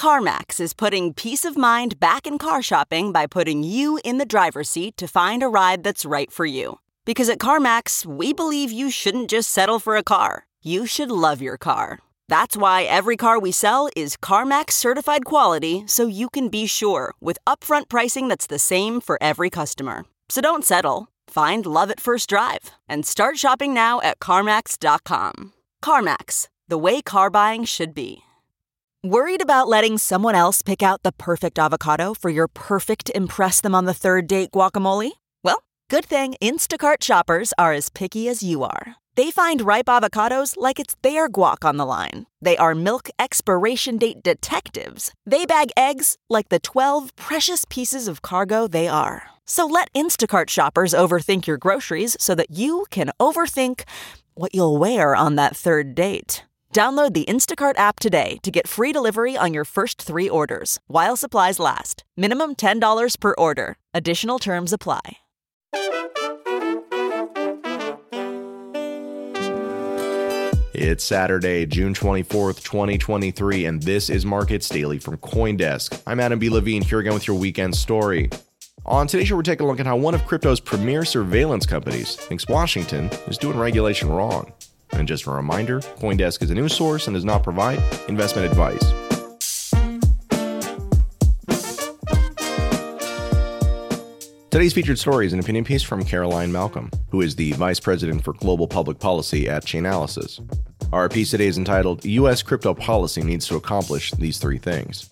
CarMax is putting peace of mind back in car shopping by putting you in the driver's seat to find a ride that's right for you. Because at CarMax, we believe you shouldn't just settle for a car. You should love your car. That's why every car we sell is CarMax certified quality, so you can be sure with upfront pricing that's the same for every customer. So don't settle. Find love at first drive and start shopping now at CarMax.com. CarMax, the way car buying should be. Worried about letting someone else pick out the perfect avocado for your perfect impress them on the third date guacamole? Well, good thing Instacart shoppers are as picky as you are. They find ripe avocados like it's their guac on the line. They are milk expiration date detectives. They bag eggs like the 12 precious pieces of cargo they are. So let Instacart shoppers overthink your groceries so that you can overthink what you'll wear on that third date. Download the Instacart app today to get free delivery on your first 3 orders, while supplies last. Minimum $10 per order. Additional terms apply. It's Saturday, June 24th, 2023, and this is Markets Daily from CoinDesk. I'm Adam B. Levine, here again with your weekend story. On today's show, we're taking a look at how one of crypto's premier surveillance companies thinks Washington is doing regulation wrong. And just a reminder, CoinDesk is a news source and does not provide investment advice. Today's featured story is an opinion piece from Caroline Malcolm, who is the Vice President for Global Public Policy at Chainalysis. Our piece today is entitled, U.S. Crypto Policy Needs to Accomplish These 3 Things.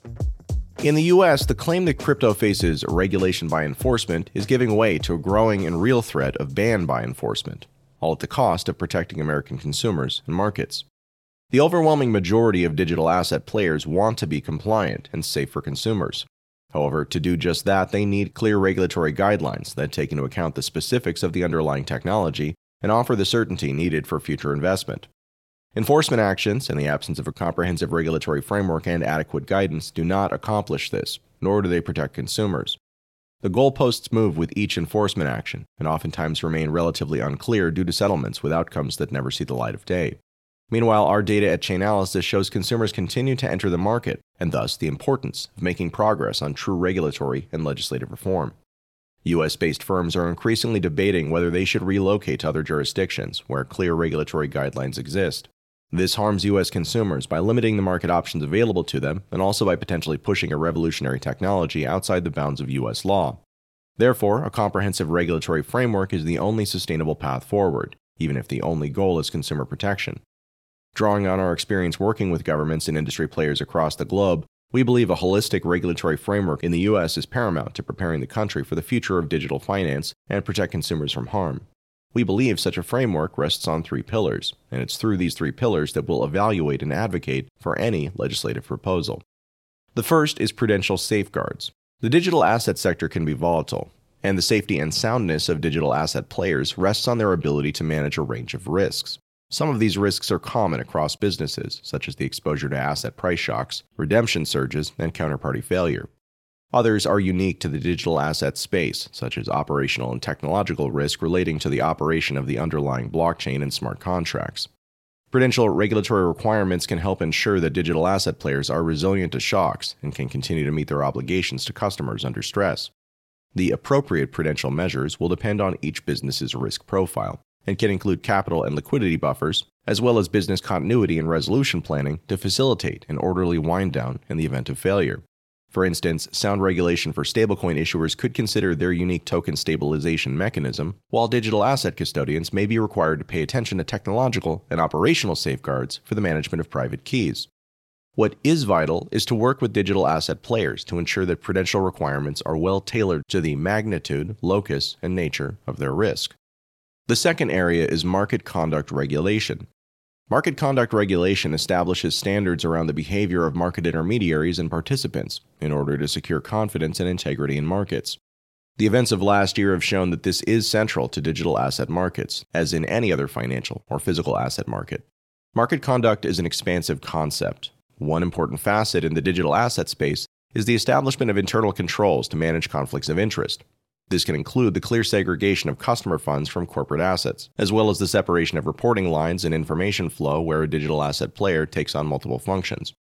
In the U.S., the claim that crypto faces regulation by enforcement is giving way to a growing and real threat of ban by enforcement, all at the cost of protecting American consumers and markets. The overwhelming majority of digital asset players want to be compliant and safe for consumers. However, to do just that, they need clear regulatory guidelines that take into account the specifics of the underlying technology and offer the certainty needed for future investment. Enforcement actions, in the absence of a comprehensive regulatory framework and adequate guidance, do not accomplish this, nor do they protect consumers. The goalposts move with each enforcement action, and oftentimes remain relatively unclear due to settlements with outcomes that never see the light of day. Meanwhile, our data at Chainalysis shows consumers continue to enter the market, and thus the importance of making progress on true regulatory and legislative reform. U.S.-based firms are increasingly debating whether they should relocate to other jurisdictions where clear regulatory guidelines exist. This harms U.S. consumers by limiting the market options available to them and also by potentially pushing a revolutionary technology outside the bounds of U.S. law. Therefore, a comprehensive regulatory framework is the only sustainable path forward, even if the only goal is consumer protection. Drawing on our experience working with governments and industry players across the globe, we believe a holistic regulatory framework in the U.S. is paramount to preparing the country for the future of digital finance and protect consumers from harm. We believe such a framework rests on 3 pillars, and it's through these 3 pillars that we'll evaluate and advocate for any legislative proposal. The first is prudential safeguards. The digital asset sector can be volatile, and the safety and soundness of digital asset players rests on their ability to manage a range of risks. Some of these risks are common across businesses, such as the exposure to asset price shocks, redemption surges, and counterparty failure. Others are unique to the digital asset space, such as operational and technological risk relating to the operation of the underlying blockchain and smart contracts. Prudential regulatory requirements can help ensure that digital asset players are resilient to shocks and can continue to meet their obligations to customers under stress. The appropriate prudential measures will depend on each business's risk profile and can include capital and liquidity buffers, as well as business continuity and resolution planning to facilitate an orderly wind down in the event of failure. For instance, sound regulation for stablecoin issuers could consider their unique token stabilization mechanism, while digital asset custodians may be required to pay attention to technological and operational safeguards for the management of private keys. What is vital is to work with digital asset players to ensure that prudential requirements are well tailored to the magnitude, locus, and nature of their risk. The second area is market conduct regulation. Market conduct regulation establishes standards around the behavior of market intermediaries and participants in order to secure confidence and integrity in markets. The events of last year have shown that this is central to digital asset markets, as in any other financial or physical asset market. Market conduct is an expansive concept. One important facet in the digital asset space is the establishment of internal controls to manage conflicts of interest. This can include the clear segregation of customer funds from corporate assets, as well as the separation of reporting lines and information flow where a digital asset player takes on multiple functions.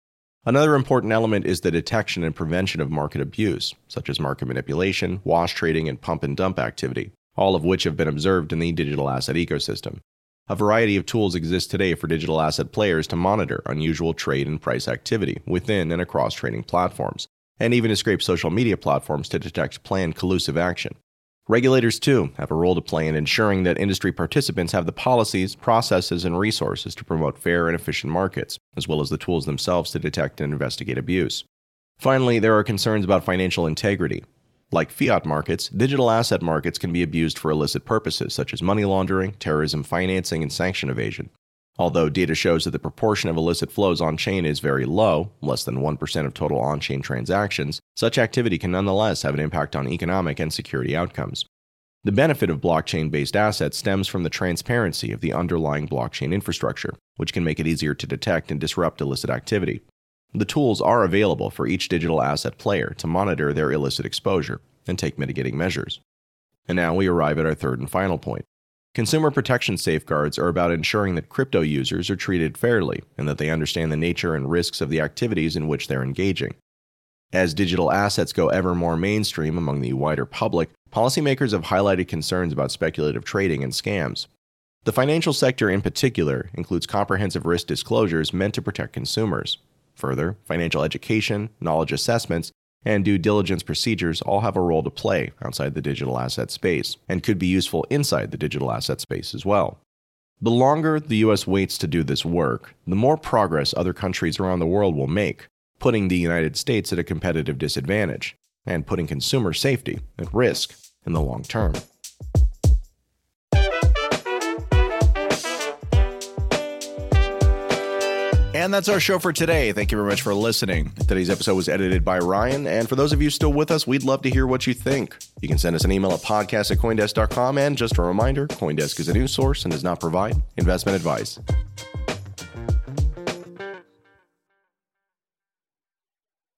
Another important element is the detection and prevention of market abuse, such as market manipulation, wash trading, and pump and dump activity, all of which have been observed in the digital asset ecosystem. A variety of tools exist today for digital asset players to monitor unusual trade and price activity within and across trading platforms, and even to scrape social media platforms to detect planned collusive action. Regulators, too, have a role to play in ensuring that industry participants have the policies, processes, and resources to promote fair and efficient markets, as well as the tools themselves to detect and investigate abuse. Finally, there are concerns about financial integrity. Like fiat markets, digital asset markets can be abused for illicit purposes such as money laundering, terrorism financing, and sanction evasion. Although data shows that the proportion of illicit flows on-chain is very low, less than 1% of total on-chain transactions, such activity can nonetheless have an impact on economic and security outcomes. The benefit of blockchain-based assets stems from the transparency of the underlying blockchain infrastructure, which can make it easier to detect and disrupt illicit activity. The tools are available for each digital asset player to monitor their illicit exposure and take mitigating measures. And now we arrive at our third and final point. Consumer protection safeguards are about ensuring that crypto users are treated fairly and that they understand the nature and risks of the activities in which they're engaging. As digital assets go ever more mainstream among the wider public, policymakers have highlighted concerns about speculative trading and scams. The financial sector in particular includes comprehensive risk disclosures meant to protect consumers. Further, financial education, knowledge assessments, and due diligence procedures all have a role to play outside the digital asset space, and could be useful inside the digital asset space as well. The longer the U.S. waits to do this work, the more progress other countries around the world will make, putting the United States at a competitive disadvantage, and putting consumer safety at risk in the long term. And that's our show for today. Thank you very much for listening. Today's episode was edited by Ryan, and for those of you still with us, we'd love to hear what you think. You can send us an email at podcast@coindesk.com, and just a reminder, CoinDesk is a news source and does not provide investment advice.